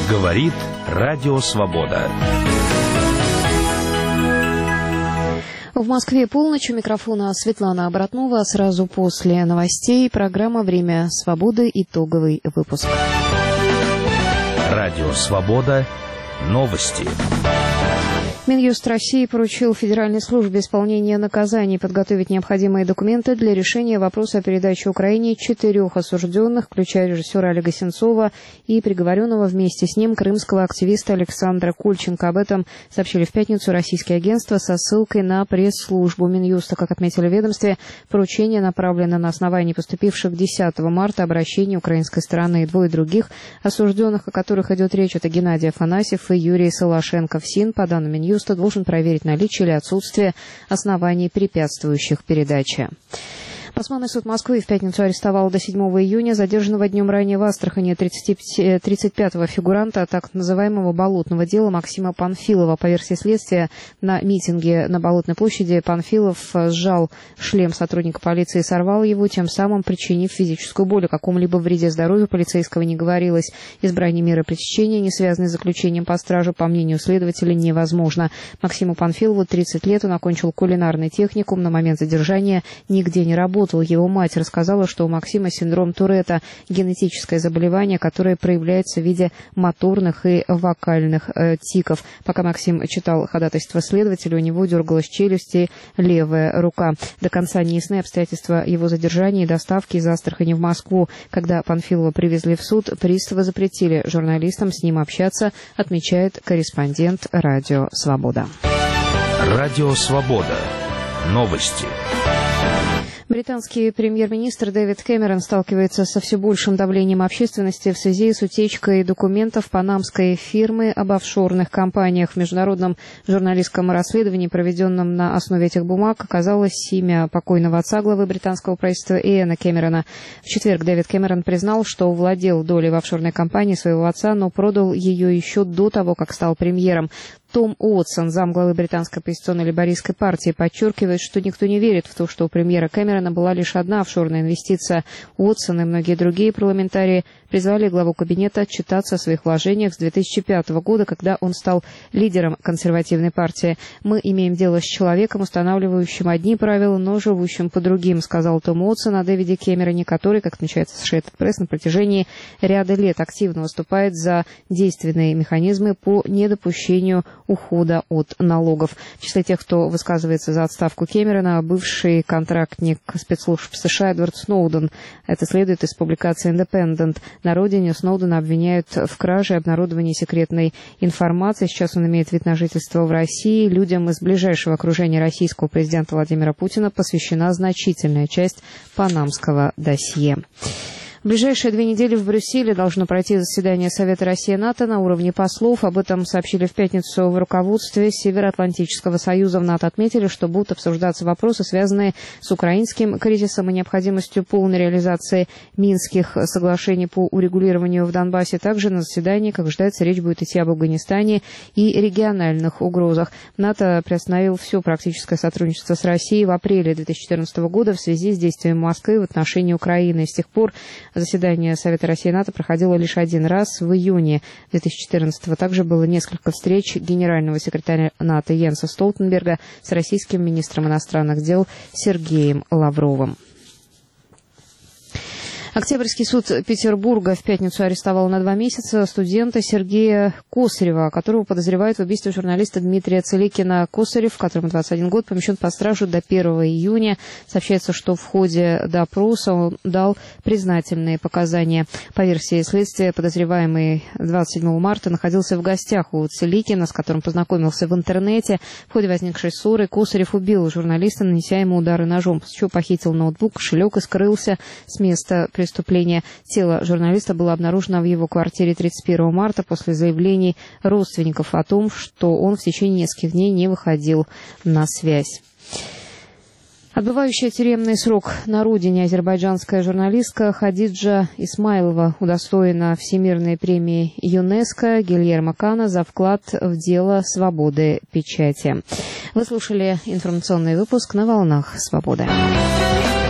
Говорит Радио Свобода. В Москве полночь. У микрофона Светлана Обратнова. Сразу после новостей программа «Время свободы». Итоговый выпуск. Радио Свобода. Новости. Минюст России поручил Федеральной службе исполнения наказаний подготовить необходимые документы для решения вопроса о передаче Украине 4 осужденных, включая режиссера Олега Сенцова и приговоренного вместе с ним крымского активиста Александра Кольченко. Об этом сообщили в пятницу российские агентства со ссылкой на пресс-службу Минюста. Как отметили в ведомстве, поручение направлено на основании поступивших 10 марта обращений украинской стороны. Двое других осужденных, о которых идет речь, это Геннадий Афанасьев и Юрий Солошенко. ФСИН, по данным Минюста, должен проверить наличие или отсутствие оснований, препятствующих передаче. Басманный суд Москвы в пятницу арестовал до 7 июня задержанного днем ранее в Астрахани 35-го фигуранта так называемого болотного дела Максима Панфилова. По версии следствия, на митинге на Болотной площади Панфилов сжал шлем сотрудника полиции и сорвал его, тем самым причинив физическую боль. О каком-либо вреде здоровью полицейского не говорилось. Избрание меры пресечения, не связанной с заключением под стражу, по мнению следователя, невозможно. Максиму Панфилову 30 лет, он окончил кулинарный техникум, на момент задержания нигде не работал. Его мать рассказала, что у Максима синдром Туретта, генетическое заболевание, которое проявляется в виде моторных и вокальных тиков. Пока Максим читал ходатайство следователя, у него дергалась челюсть и левая рука. До конца неясны обстоятельства его задержания и доставки из Астрахани в Москву. Когда Панфилова привезли в суд, приставы запретили журналистам с ним общаться, отмечает корреспондент Радио Свобода. Радио Свобода. Новости. Британский премьер-министр Дэвид Кэмерон сталкивается со все большим давлением общественности в связи с утечкой документов панамской фирмы об офшорных компаниях. В международном журналистском расследовании, проведенном на основе этих бумаг, оказалось имя покойного отца главы британского правительства Иэна Кэмерона. В четверг Дэвид Кэмерон признал, что владел долей в офшорной компании своего отца, но продал ее еще до того, как стал премьером. Том Уотсон, замглавы британской оппозиционной лейбористской партии, подчеркивает, что никто не верит в то, что у премьера Кэмерона была лишь одна офшорная инвестиция. Уотсон и многие другие парламентарии призвали главу кабинета отчитаться о своих вложениях с 2005 года, когда он стал лидером консервативной партии. «Мы имеем дело с человеком, устанавливающим одни правила, но живущим по другим», сказал Том Уотсон о Дэвиде Кэмероне, который, как отмечает Associated Press, на протяжении ряда лет активно выступает за действенные механизмы по недопущению ухода от налогов. В числе тех, кто высказывается за отставку Кэмерона, бывший контрактник спецслужб США Эдвард Сноуден. Это следует из публикации Independent. На родине Сноудена обвиняют в краже и обнародовании секретной информации. Сейчас он имеет вид на жительство в России. Людям из ближайшего окружения российского президента Владимира Путина посвящена значительная часть панамского досье. В ближайшие 2 недели в Брюсселе должно пройти заседание Совета Россия-НАТО на уровне послов. Об этом сообщили в пятницу в руководстве Североатлантического союза. В НАТО отметили, что будут обсуждаться вопросы, связанные с украинским кризисом и необходимостью полной реализации Минских соглашений по урегулированию в Донбассе. Также на заседании, как ожидается, речь будет идти об Афганистане и региональных угрозах. НАТО приостановил все практическое сотрудничество с Россией в апреле 2014 года в связи с действиями Москвы в отношении Украины. С тех пор заседание Совета России и НАТО проходило лишь один раз в июне 2014-го. Также было несколько встреч генерального секретаря НАТО Йенса Столтенберга с российским министром иностранных дел Сергеем Лавровым. Октябрьский суд Петербурга в пятницу арестовал на 2 месяца студента Сергея Косарева, которого подозревают в убийстве журналиста Дмитрия Целикина. Косарев, которому 21 год, помещен под стражу до 1 июня. Сообщается, что в ходе допроса он дал признательные показания. По версии следствия, подозреваемый 27 марта находился в гостях у Целикина, с которым познакомился в интернете. В ходе возникшей ссоры Косарев убил журналиста, нанеся ему удары ножом, после чего похитил ноутбук, кошелек и скрылся с места преступления. Тело журналиста было обнаружено в его квартире 31 марта после заявлений родственников о том, что он в течение нескольких дней не выходил на связь. Отбывающая тюремный срок на родине азербайджанская журналистка Хадиджа Исмайлова удостоена Всемирной премии ЮНЕСКО Гильермо Кана за вклад в дело свободы печати. Вы слушали информационный выпуск на волнах «Свободы».